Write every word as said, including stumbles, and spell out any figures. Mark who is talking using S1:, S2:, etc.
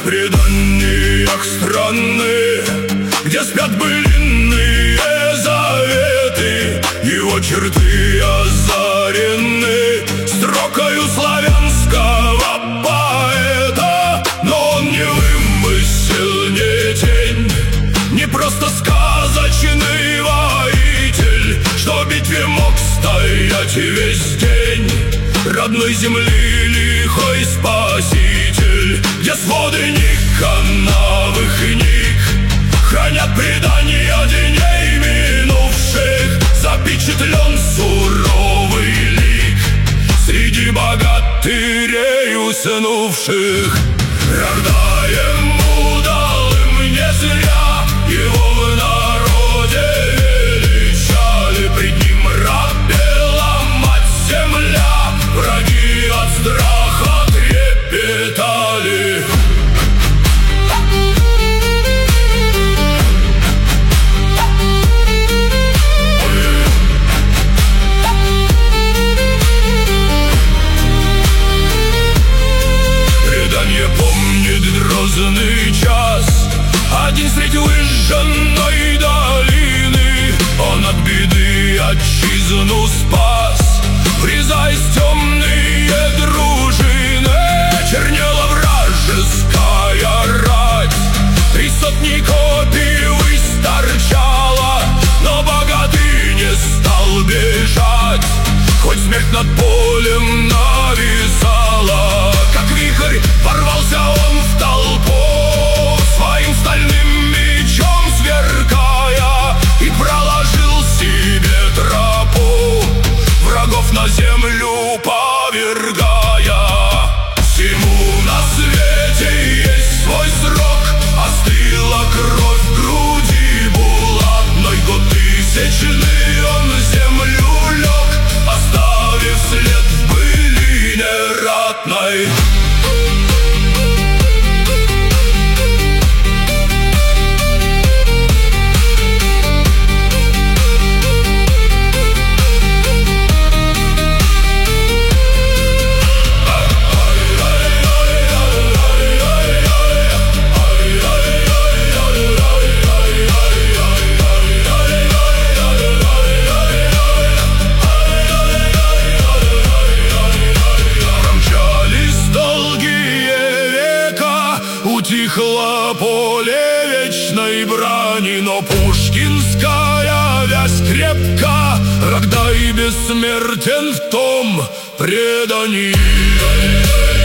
S1: преданиях страны, где спят былинные заветы, его черты озарены строкою славянского поэта. Но он не вымысел, не тень, не просто сказочный воитель, что в битве мог стоять весь день родной земли лихой спаситель, где своды никоновых книг хранят предания дней минувших. Запечатлен суровый лик среди богатырей уснувших. Рождаем удалым не зря, его в народе величали, пред ним раб бела мать земля, враги от страха трепетали. Предание помнит грозный час, один средь выжженной долины. Он от беды отчизну спас, врезаясь в темные дружины. Чернела вражеская рать, три сотни копий высь торчала, но богатырь не стал бежать, хоть смерть над полем нависала. Как вихрь ворвался он в толпу, своим стальным мечом сверкая, и проложил себе тропу, врагов на землю повергая. Всему на свете есть свой срок, остыла кровь в груди булатной. Год тысячный он в землю лег, оставив след в былине ратной. Утихло поле вечной брани, но пушкинская вязь крепка, когда и бессмертен в том предании.